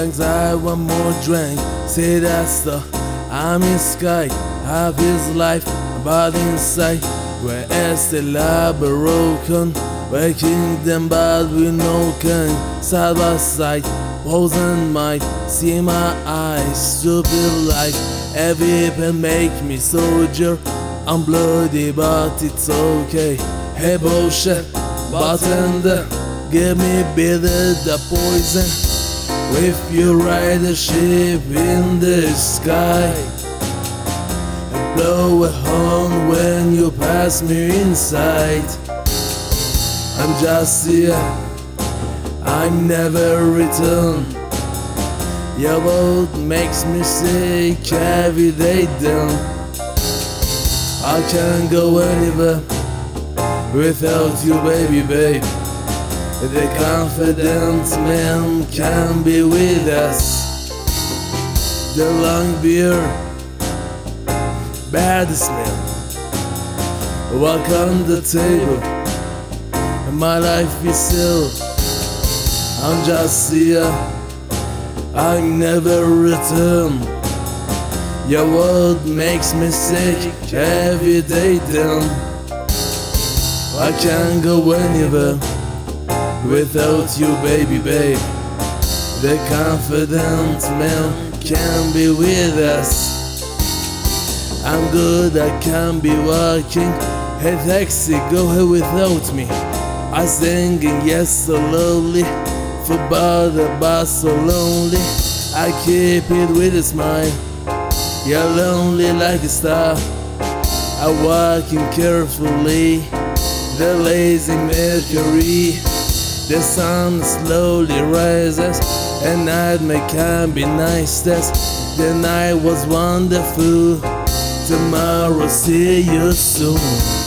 drinks, I want more drink. Say that's the I'm in sky, half his life, but inside where is the lab broken? Where kingdom but we no king. Side by side, posing might see my eyes, stupid like every pen make me soldier. I'm bloody but it's okay. Hey bullshit, bartender, give me bitter the poison. If you ride a ship in the sky, blow a horn when you pass me inside. I'm just here, I'm never return. Your world makes me sick every day down. I can't go anywhere without you, baby, babe. The confident man can be with us. The long beer, bad smell. Walk on the table, and my life is still. I'm just here, I never return. Your world makes me sick every day down. I can't go anywhere without you, baby, babe. The confident man can be with us. I'm good, I can be walking. Hey taxi, go ahead without me. I singing yes so lonely, for bother but so lonely. I keep it with a smile. You're lonely like a star. I'm walking carefully, the lazy Mercury. The sun slowly rises, and night may can be nicest. The night was wonderful. Tomorrow, see you soon.